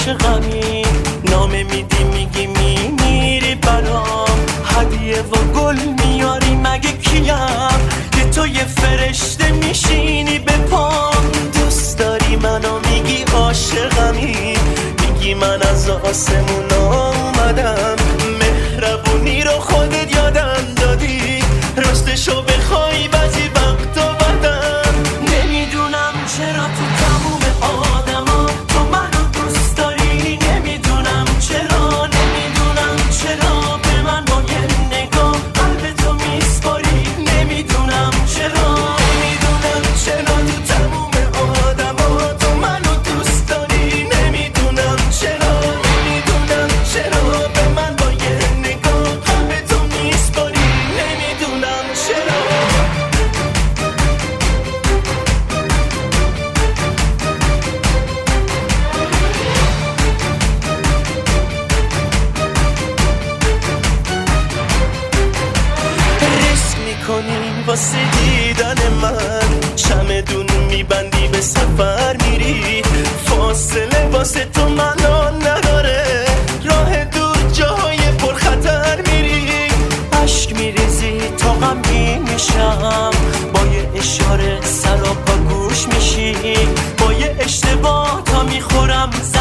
عاشقمی، نامه میدی میگی میمیری برام، هدیه و گل میاری مگه کیم که تو یه فرشته میشینی به پام. دوست داری منو میگی عاشقمی، میگی من از آسمون اومدم، مهربونی رو خودت یادم دادی، راستشو بخوای بعضی وقتا بدم. نمیدونم چرا تو تموم آدما تو منو دوست داری، نمیدونم چرا، نمیدونم چرا به من با یه نگاه قلبتو میسپاری، نمیدونم چرا، نمیدونم چرا تو تموم آدما تو منو دوست داری، نمیدونم چرا، نمیدونم چرا به من با یه نگاه قلبتو میسپاری، نمیدونم چرا. ریسک میکنی واسه دیدن من، چمدون میبندی به سفر میری، فاصله واسه تو معنا نداره، راه دور جاهای پرخطر میری، عشق میریزی تا غمگین میشم، با یه اشاره سر و پا گوش میشی، با یه اشتباه تا میخورم